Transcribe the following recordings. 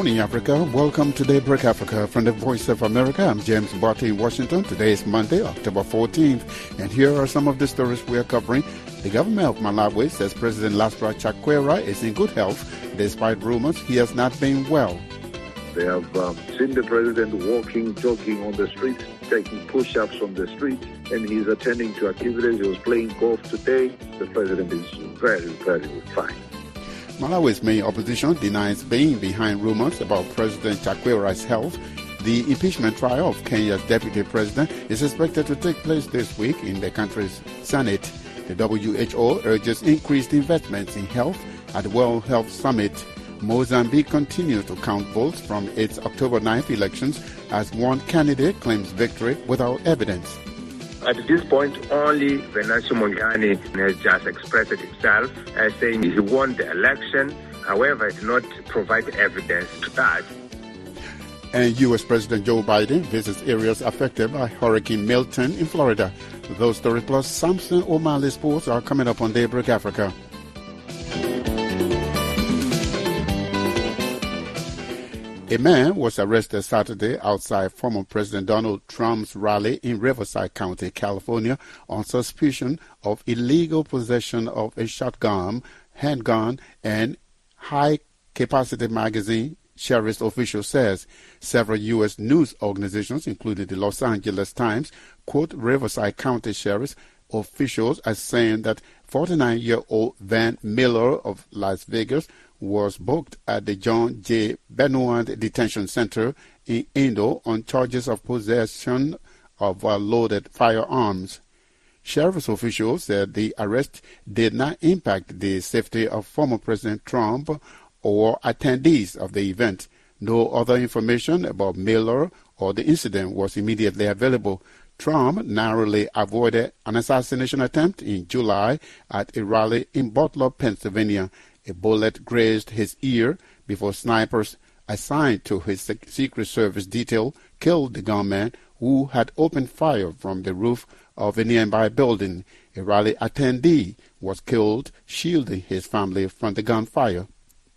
morning, Africa. Welcome to Daybreak Africa from the Voice of America. I'm James Barty in Washington. Today is Monday, October 14th, and here are some of the stories we are covering. The government of Malawi says President Lastra Chakwera is in good health, despite rumors he has not been well. They have seen the president walking, jogging on the streets, taking push-ups on the street, and he's attending to activities. He was playing golf today. The president is very, very fine. Malawi's main opposition denies being behind rumors about President Chakwera's health. The impeachment trial of Kenya's deputy president is expected to take place this week in the country's Senate. The WHO urges increased investments in health at the World Health Summit. Mozambique continues to count votes from its October 9th elections as one candidate claims victory without evidence. At this point, only Venancio Mondlane has just expressed himself as saying he won the election. However, it did not provide evidence to that. And U.S. President Joe Biden visits areas affected by Hurricane Milton in Florida. Those stories plus Samson O'Malley Sports are coming up on Daybreak Africa. A man was arrested Saturday outside former President Donald Trump's rally in Riverside County, California, on suspicion of illegal possession of a shotgun, handgun, and high-capacity magazine, sheriff's official says. Several U.S. news organizations, including the Los Angeles Times, quote Riverside County sheriff's officials as saying that 49-year-old Van Miller of Las Vegas was booked at the John J. Benoit Detention Center in Indo on charges of possession of loaded firearms. Sheriff's officials said the arrest did not impact the safety of former President Trump or attendees of the event. No other information about Miller or the incident was immediately available. Trump narrowly avoided an assassination attempt in July at a rally in Butler, Pennsylvania. A bullet grazed his ear before snipers assigned to his Secret Service detail killed the gunman who had opened fire from the roof of a nearby building. A rally attendee was killed, shielding his family from the gunfire.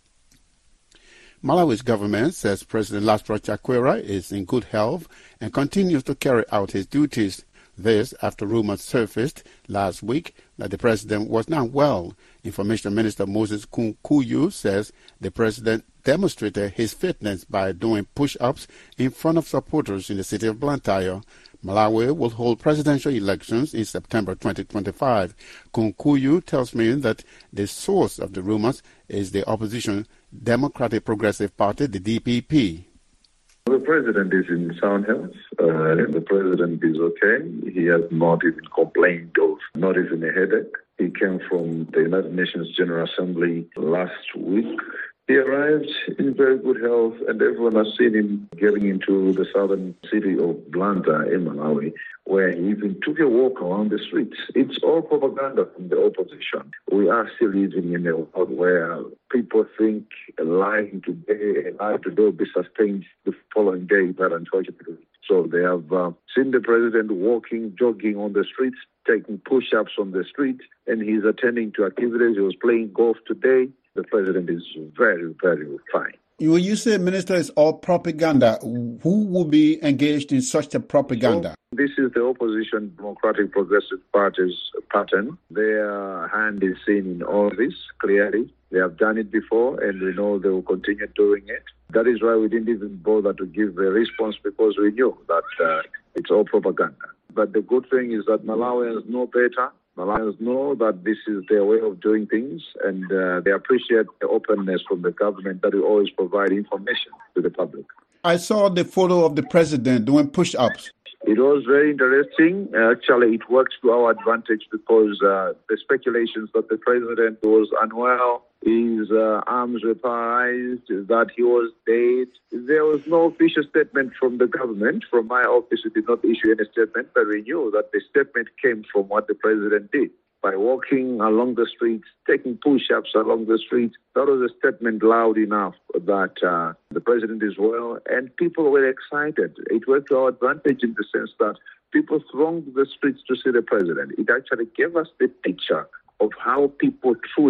Malawi's government says President Lastra Chakwera is in good health and continues to carry out his duties. This after rumors surfaced last week that the president was not well. Information Minister Moses Kunkuyu says the president demonstrated his fitness by doing push-ups in front of supporters in the city of Blantyre. Malawi will hold presidential elections in September 2025. Kunkuyu tells me that the source of the rumors is the opposition Democratic Progressive Party, the DPP. The president is in sound health. The president is okay. He has not even complained of not even a headache. He came from the United Nations General Assembly last week. He arrived in very good health, and everyone has seen him getting into the southern city of Blantyre in Malawi, where he even took a walk around the streets. It's all propaganda from the opposition. We are still living in a world where people think lying today will be sustained the following day, but unfortunately. So they have seen the president walking, jogging on the streets, taking push-ups on the street, and he's attending to activities. He was playing golf today. The president is very, very fine. When you say, Minister, it's all propaganda, who will be engaged in such a propaganda? So this is the opposition Democratic Progressive Party's pattern. Their hand is seen in all this clearly. They have done it before, and we know they will continue doing it. That is why we didn't even bother to give a response, because we knew that it's all propaganda. But the good thing is that Malawians know better. Malawians know that this is their way of doing things, and they appreciate the openness from the government that we always provide information to the public. I saw the photo of the president doing push-ups. It was very interesting. Actually, it worked to our advantage because the speculations that the president was unwell, his arms were paralyzed, that he was dead. There was no official statement from the government. From my office, we did not issue any statement, but we knew that the statement came from what the president did. By walking along the streets, taking push-ups along the streets, that was a statement loud enough that the president is well, and people were excited. It worked to our advantage in the sense that people thronged the streets to see the president. It actually gave us the picture of how people truly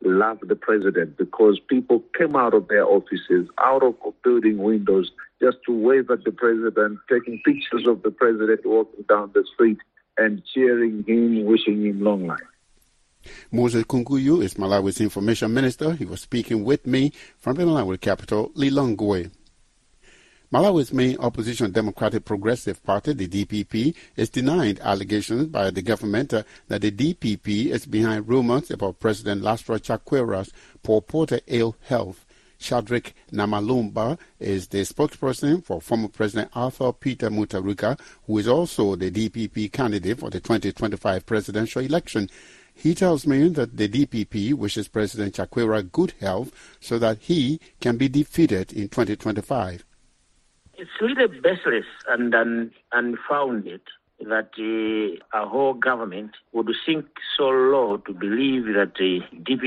love the president because people came out of their offices, out of building windows, just to wave at the president, taking pictures of the president walking down the street and cheering him, wishing him long life. Moses Kunguyu is Malawi's information minister. He was speaking with me from the Malawi capital, Lilongwe. Malawi's main opposition Democratic Progressive Party, the DPP, is denying allegations by the government that the DPP is behind rumors about President Lastra Chakwera's purported ill health. Shadrack Namalumba is the spokesperson for former President Arthur Peter Mutharika, who is also the DPP candidate for the 2025 presidential election. He tells me that the DPP wishes President Chakwera good health so that he can be defeated in 2025. It's really baseless and unfounded that a whole government would sink so low to believe that the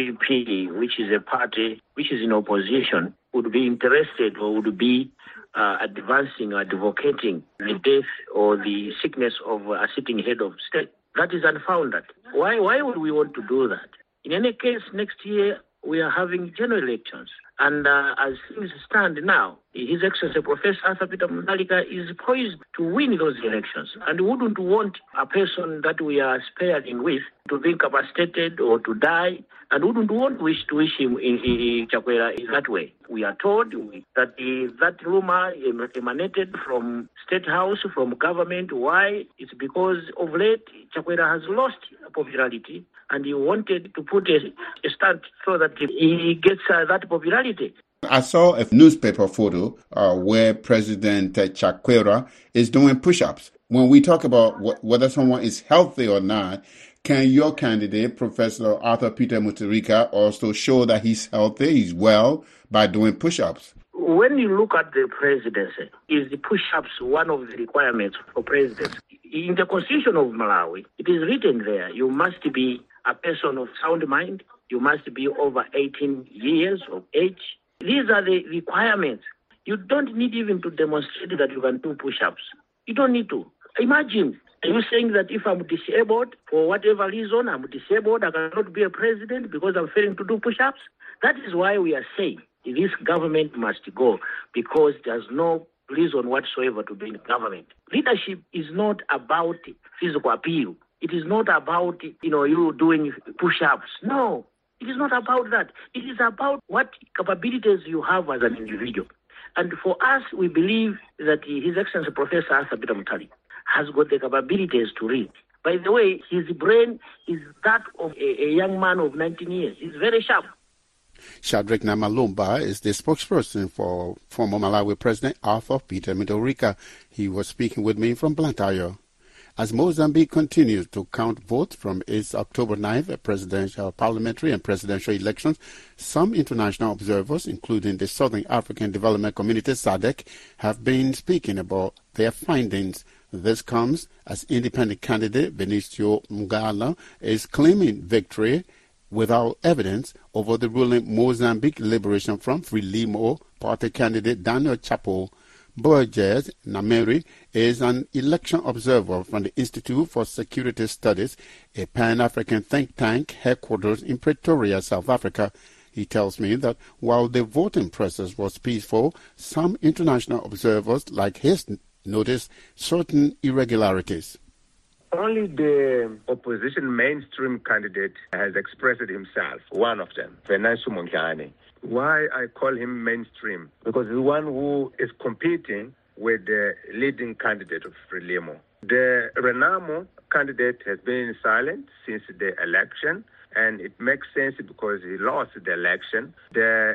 DPP, which is a party which is in opposition, would be interested or would be advancing or advocating the death or the sickness of a sitting head of state. That is unfounded. Why would we want to do that? In any case, next year we are having general elections. And as things stand now, His Excellency Professor Arthur Peter Mutharika is poised to win those elections. And we wouldn't want a person that we are sparing with to be incapacitated or to die. And we wouldn't wish him in Chakwera in that way. We are told that that rumor emanated from State House, from government. Why? It's because of late Chakwera has lost popularity, and he wanted to put a stunt so that he gets that popularity. I saw a newspaper photo where President Chakwera is doing push-ups. When we talk about whether someone is healthy or not, can your candidate, Professor Arthur Peter Mutharika, also show that he's healthy, he's well, by doing push-ups? When you look at the presidency, is the push-ups one of the requirements for presidency? In the Constitution of Malawi, it is written there, you must be a person of sound mind, you must be over 18 years of age. These are the requirements. You don't need even to demonstrate that you can do push-ups. You don't need to. Imagine, are you saying that if I'm disabled, for whatever reason, I'm disabled, I cannot be a president because I'm failing to do push-ups? That is why we are saying this government must go, because there's no reason whatsoever to be in government. Leadership is not about physical appeal. It is not about, you doing push-ups. No, it is not about that. It is about what capabilities you have as an individual. And for us, we believe that His Excellency Professor Arthur Peter Mutharika has got the capabilities to read. By the way, his brain is that of a young man of 19 years. He's very sharp. Shadrack Namalumba is the spokesperson for former Malawi President Arthur Peter Mutharika. He was speaking with me from Blantyre. As Mozambique continues to count votes from its October 9th presidential, parliamentary and presidential elections, some international observers, including the Southern African Development Community SADC, have been speaking about their findings. This comes as independent candidate Benicio Mugala is claiming victory without evidence over the ruling Mozambique Liberation Front Frelimo party candidate Daniel Chapo. Burgess Nameri is an election observer from the Institute for Security Studies, a Pan-African think tank headquarters in Pretoria, South Africa. He tells me that while the voting process was peaceful, some international observers like his noticed certain irregularities. Only the opposition mainstream candidate has expressed himself, one of them, Venancio Mondlane. Why I call him mainstream? Because the one who is competing with the leading candidate of Frelimo. The Renamo candidate has been silent since the election, and it makes sense because he lost the election. The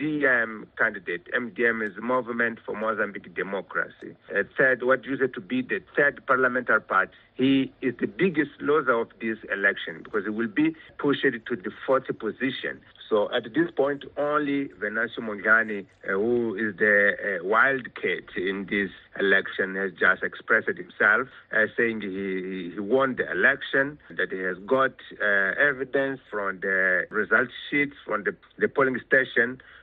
MDM candidate, MDM is Movement for Mozambique Democracy, what used to be the third parliamentary party. He is the biggest loser of this election because he will be pushed to the fourth position. So at this point, only Venancio Mondlane, who is the wild cat in this election, has just expressed himself, saying he won the election, that he has got evidence from the result sheets from the polling station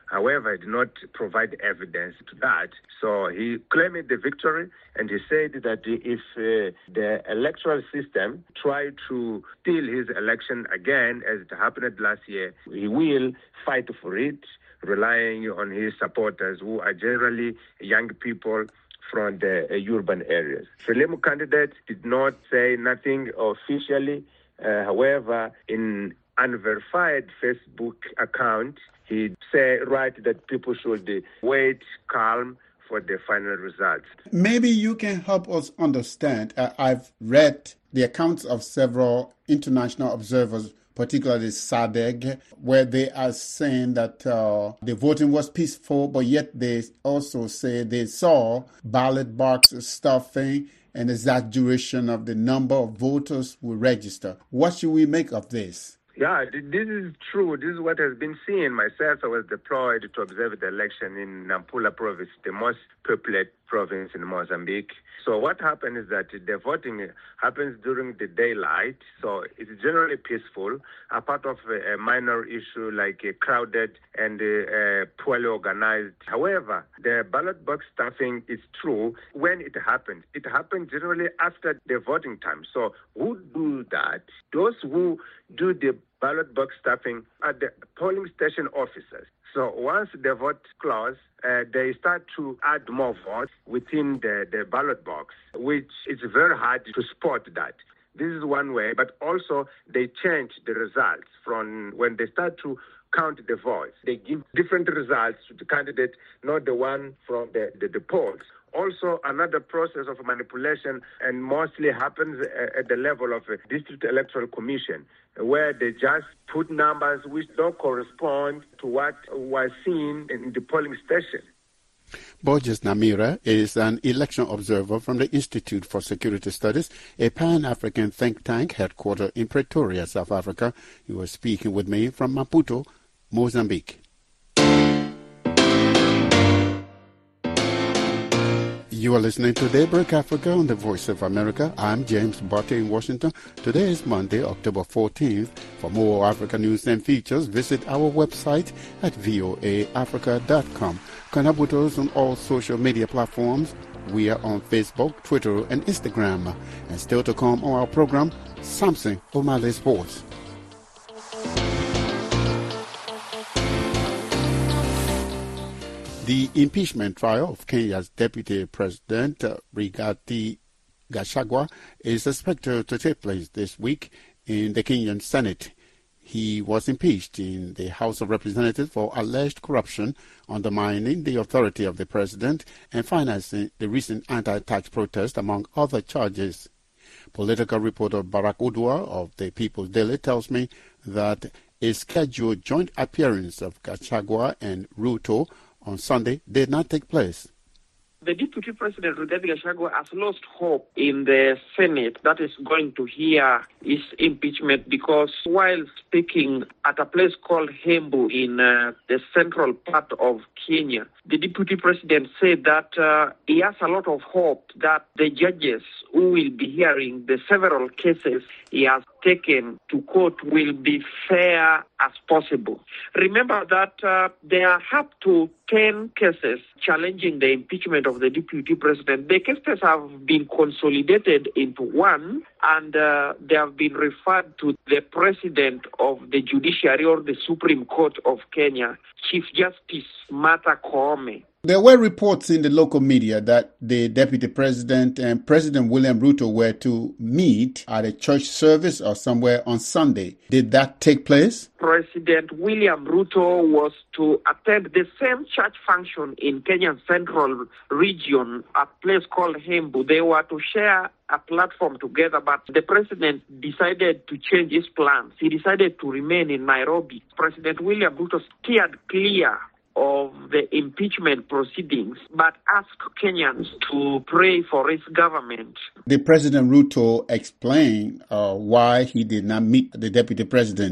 However, he did not provide evidence to that. So he claimed the victory, and he said that if the electoral system tried to steal his election again, as it happened last year, he will fight for it, relying on his supporters, who are generally young people from the urban areas. Frelimo candidate did not say nothing officially. However, in unverified Facebook account, he said that people should wait calm for the final results. Maybe you can help us understand. I've read the accounts of several international observers, particularly SADC, where they are saying that the voting was peaceful, but yet they also say they saw ballot box stuffing and exaggeration of the number of voters who register. What should we make of this? Yeah, this is true. This is what has been seen. Myself, I was deployed to observe the election in Nampula province, the most populated province in Mozambique. So what happened is that the voting happens during the daylight, so it's generally peaceful, apart of a minor issue like crowded and poorly organized. However, the ballot box stuffing is true when it happened. It happened generally after the voting time. So who do that? Those who do the ballot box stuffing are the polling station officers. So once the vote close, they start to add more votes within the ballot box, which is very hard to spot that. This is one way, but also they change the results from when they start to count the votes. They give different results to the candidate, not the one from the polls. Also, another process of manipulation, and mostly happens at the level of a district electoral commission, where they just put numbers which don't correspond to what was seen in the polling station. Borges Namira is an election observer from the Institute for Security Studies, a Pan-African think tank headquartered in Pretoria, South Africa. He was speaking with me from Maputo, Mozambique. You are listening to Daybreak Africa on the Voice of America. I'm James Botte in Washington. Today is Monday, October 14th. For more African news and features, visit our website at voaafrica.com. Connect us on all social media platforms. We are on Facebook, Twitter, and Instagram. And still to come on our program, Samson O'Malley Sports. The impeachment trial of Kenya's Deputy President, Rigathi Gachagua, is expected to take place this week in the Kenyan Senate. He was impeached in the House of Representatives for alleged corruption, undermining the authority of the president, and financing the recent anti-tax protest, among other charges. Political reporter Barack Udwa of the People's Daily tells me that a scheduled joint appearance of Gachagua and Ruto on Sunday did not take place. The Deputy President, Rigathi Gachagua, has lost hope in the Senate that is going to hear his impeachment, because while speaking at a place called Hembu in the central part of Kenya, the Deputy President said that he has a lot of hope that the judges who will be hearing the several cases he has taken to court will be fair as possible. Remember that there are up to 10 cases challenging the impeachment of the Deputy President. The cases have been consolidated into one, and they have been referred to the President of the Judiciary, or the Supreme Court of Kenya, Chief Justice Martha Koome. There were reports in the local media that the Deputy President and President William Ruto were to meet at a church service or somewhere on Sunday. Did that take place? President William Ruto was to attend the same church function in Kenya's central region, a place called Hembu. They were to share a platform together, but the president decided to change his plans. He decided to remain in Nairobi. President William Ruto steered clear of the impeachment proceedings, but asked Kenyans to pray for his government. The President Ruto explained why he did not meet the Deputy President. He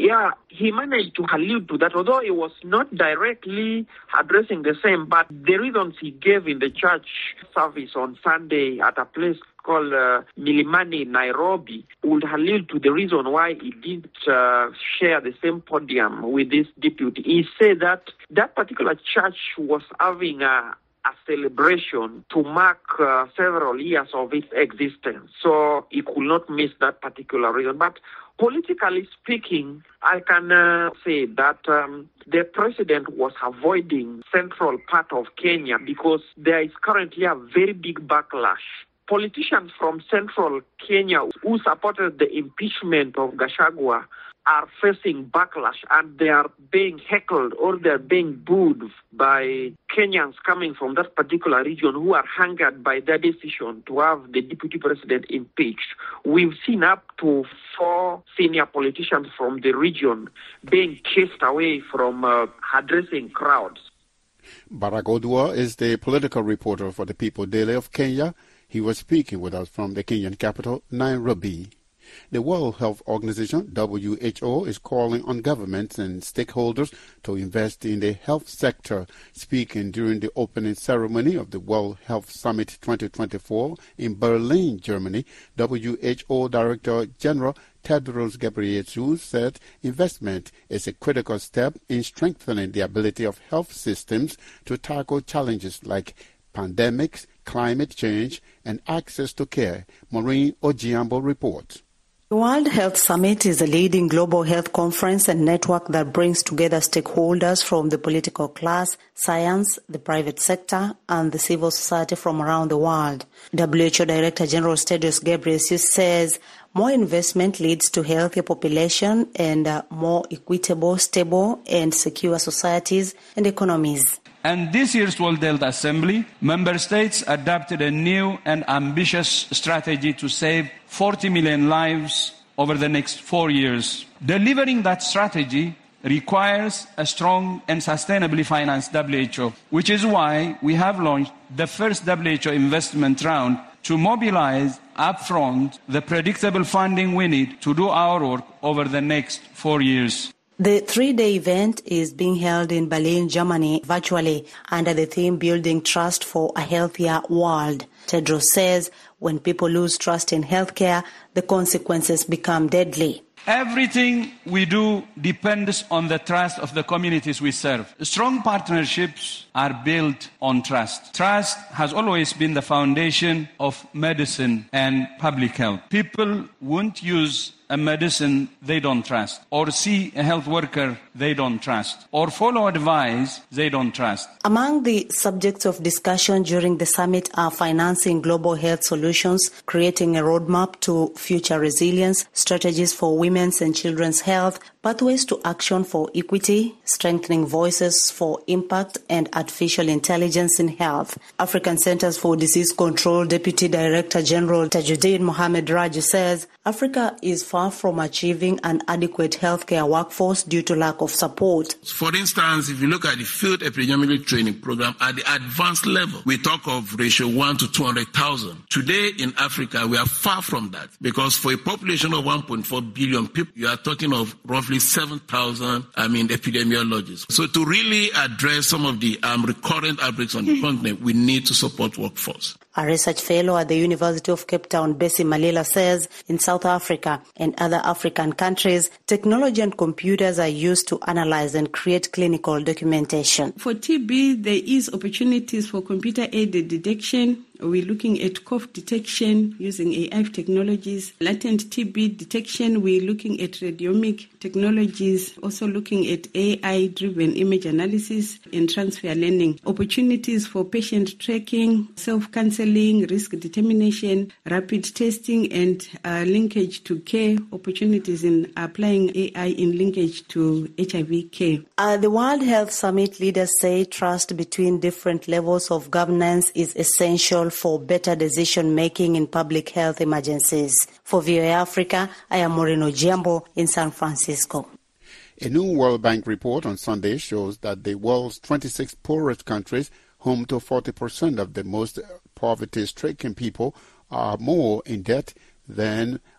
Yeah, he managed to allude to that, although he was not directly addressing the same, but the reasons he gave in the church service on Sunday at a place called Milimani, Nairobi, would allude to the reason why he didn't share the same podium with this deputy. He said that that particular church was having a celebration to mark several years of its existence, so he could not miss that particular reason. But politically speaking, I can say that the president was avoiding central part of Kenya because there is currently a very big backlash. Politicians from central Kenya who supported the impeachment of Gachagua are facing backlash, and they are being heckled or they are being booed by Kenyans coming from that particular region who are angered by their decision to have the deputy president impeached. We've seen up to 4 senior politicians from the region being chased away from addressing crowds. Barack Odua is the political reporter for the People Daily of Kenya. He was speaking with us from the Kenyan capital, Nairobi. The World Health Organization, WHO, is calling on governments and stakeholders to invest in the health sector. Speaking during the opening ceremony of the World Health Summit 2024 in Berlin, Germany, WHO Director General Tedros Ghebreyesus said investment is a critical step in strengthening the ability of health systems to tackle challenges like pandemics, climate change, and access to care. Maureen Ojiambo reports. The World Health Summit is a leading global health conference and network that brings together stakeholders from the political class, science, the private sector, and the civil society from around the world. WHO Director General Tedros Ghebreyesus says more investment leads to healthier population and more equitable, stable, and secure societies and economies. And this year's World Health Assembly, member states adopted a new and ambitious strategy to save 40 million lives over the next 4 years. Delivering that strategy requires a strong and sustainably financed WHO, which is why we have launched the first WHO investment round to mobilize upfront the predictable funding we need to do our work over the next 4 years. The 3-day event is being held in Berlin, Germany, virtually under the theme Building Trust for a Healthier World. Tedros says when people lose trust in healthcare, the consequences become deadly. Everything we do depends on the trust of the communities we serve. Strong partnerships are built on trust. Trust has always been the foundation of medicine and public health. People won't use a medicine they don't trust, or see a health worker they don't trust, or follow advice they don't trust. Among the subjects of discussion during the summit are financing global health solutions, creating a roadmap to future resilience, strategies for women's and children's health, pathways to action for equity, strengthening voices for impact, and artificial intelligence in health. African Centers for Disease Control Deputy Director General Tajuddin Mohamed Raju says Africa is far from achieving an adequate healthcare workforce due to lack of support. For instance, if you look at the field epidemiology training program at the advanced level, we talk of ratio 1 to 200,000. Today in Africa, we are far from that because for a population of 1.4 billion people, you are talking of roughly 7,000, epidemiologists. So to really address some of the recurrent outbreaks on the continent, we need to support workforce. A research fellow at the University of Cape Town, Bessie Malila, says in South Africa and other African countries, technology and computers are used to analyze and create clinical documentation. For TB, there is opportunities for computer-aided detection. We're looking at cough detection using AI technologies. Latent TB detection, we're looking at radiomic technologies, also looking at AI-driven image analysis and transfer learning. Opportunities for patient tracking, self-counseling, risk determination, rapid testing, and linkage to care. Opportunities in applying AI in linkage to HIV care. At the World Health Summit, leaders say trust between different levels of governance is essential for better decision-making in public health emergencies. For VOA Africa, I am Maureen Ojiambo in San Francisco. A new World Bank report on Sunday shows that the world's 26 poorest countries, home to 40% of the most poverty-stricken people, are more in debt than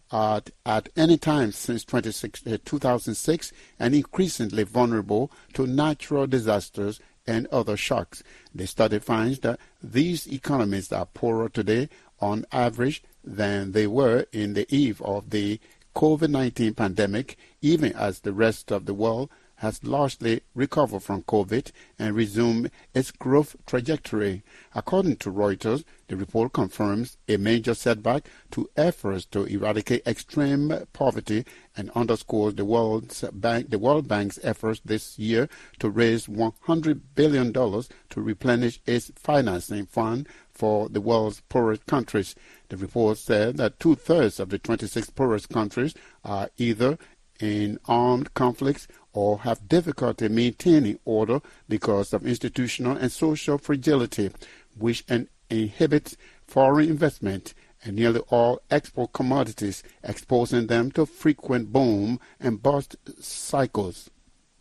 at any time since 2006 and increasingly vulnerable to natural disasters and other shocks. The study finds that these economies are poorer today on average than they were in the eve of the COVID-19 pandemic, even as the rest of the world has largely recovered from COVID and resumed its growth trajectory. According to Reuters, the report confirms a major setback to efforts to eradicate extreme poverty and underscores the World Bank's efforts this year to raise $100 billion to replenish its financing fund for the world's poorest countries. The report said that 2/3 of the 26 poorest countries are either in armed conflicts or have difficulty maintaining order because of institutional and social fragility, which inhibits foreign investment and nearly all export commodities, exposing them to frequent boom and bust cycles.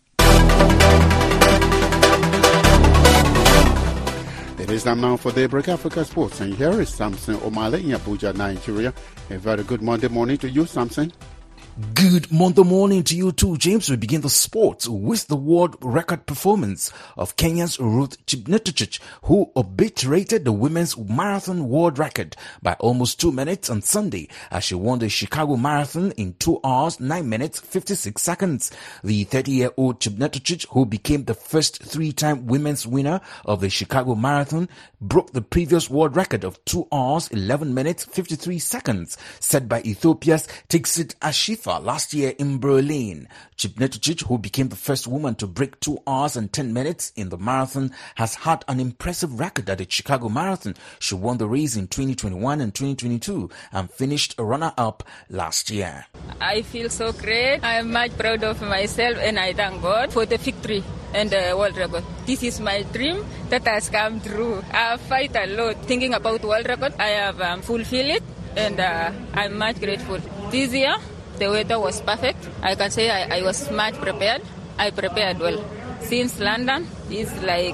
It is time now for Daybreak Africa Sports, and here is Samson Omale in Abuja, Nigeria. A very good Monday morning to you, Samson. Good Monday morning to you too, James. We begin the sports with the world record performance of Kenya's Ruth Chepngetich, who obliterated the women's marathon world record by almost 2 minutes on Sunday as she won the Chicago Marathon in 2 hours, 9 minutes, 56 seconds. The 30-year-old Chepngetich, who became the first 3-time women's winner of the Chicago Marathon, broke the previous world record of 2 hours, 11 minutes, 53 seconds, set by Ethiopia's Tiksit Ashifa last year in Berlin. Chepngetich, who became the first woman to break 2 hours and 10 minutes in the marathon, has had an impressive record at the Chicago Marathon. She won the race in 2021 and 2022 and finished a runner-up last year. I feel so great. I am much proud of myself and I thank God for the victory and the world record. This is my dream that has come true. I fight a lot thinking about world record. I have fulfilled it and I'm much grateful. This year, the weather was perfect. I can say I was much prepared. I prepared well. Since London is like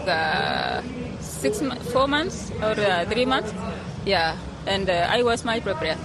4 months or 3 months. Yeah, and I was much prepared.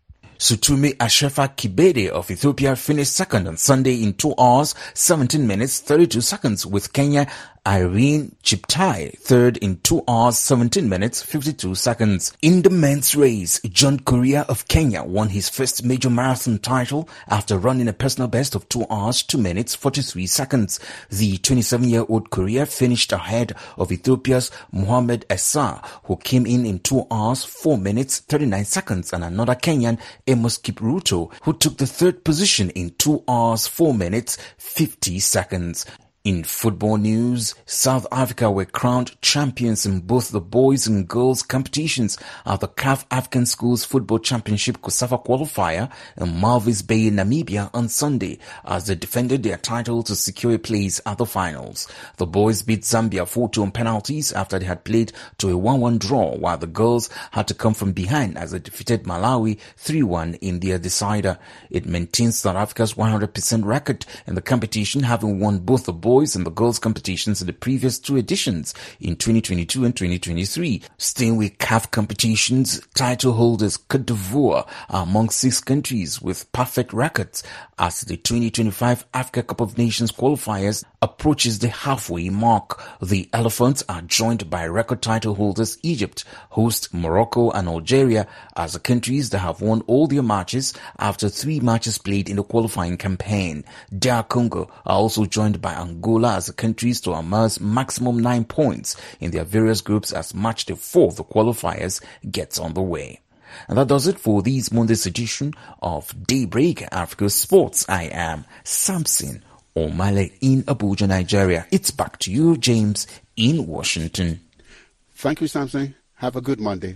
Sutume Ashefa Kibede of Ethiopia finished second on Sunday in 2 hours, 17 minutes, 32 seconds, with Kenya Irene Cheptai third in 2 hours, 17 minutes, 52 seconds. In the men's race, John Korea of Kenya won his first major marathon title after running a personal best of 2 hours, 2 minutes, 43 seconds. The 27-year-old Korea finished ahead of Ethiopia's Mohamed Essa, who came in 2 hours, 4 minutes, 39 seconds, and another Kenyan, Amos Kipruto, who took the third position in 2 hours, 4 minutes, 50 seconds. In football news, South Africa were crowned champions in both the boys and girls competitions at the CAF African Schools Football Championship COSAFA qualifier in Malvis Bay, Namibia on Sunday as they defended their title to secure a place at the finals. The boys beat Zambia 4-2 on penalties after they had played to a 1-1 draw, while the girls had to come from behind as they defeated Malawi 3-1 in their decider. It maintains South Africa's 100% record in the competition, having won both the boys and the girls competitions in the previous 2 editions in 2022 and 2023. Staying with CAF competitions, title holders Cote d'Ivoire are among 6 countries with perfect records as the 2025 Africa Cup of Nations qualifiers approaches the halfway mark. The Elephants are joined by record title holders Egypt, host Morocco and Algeria as the countries that have won all their matches after 3 matches played in the qualifying campaign. DR Congo are also joined by Angola as the countries to amass maximum 9 points in their various groups as match day 4 of the qualifiers gets on the way. And that does it for this Monday's edition of Daybreak Africa Sports. I am Samson Omale in Abuja, Nigeria. It's back to you, James, in Washington. Thank you, Samson. Have a good Monday.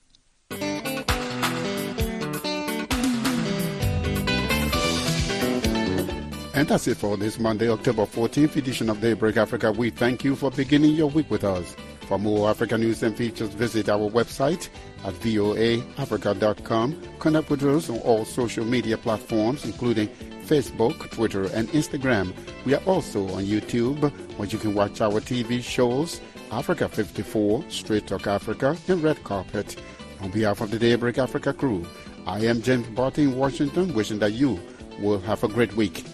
And that's it for this Monday, October 14th edition of Daybreak Africa. We thank you for beginning your week with us. For more African news and features, visit our website at voaafrica.com. Connect with us on all social media platforms, including Facebook, Twitter, and Instagram. We are also on YouTube, where you can watch our TV shows, Africa 54, Straight Talk Africa, and Red Carpet. On behalf of the Daybreak Africa crew, I am James Barty in Washington, wishing that you will have a great week.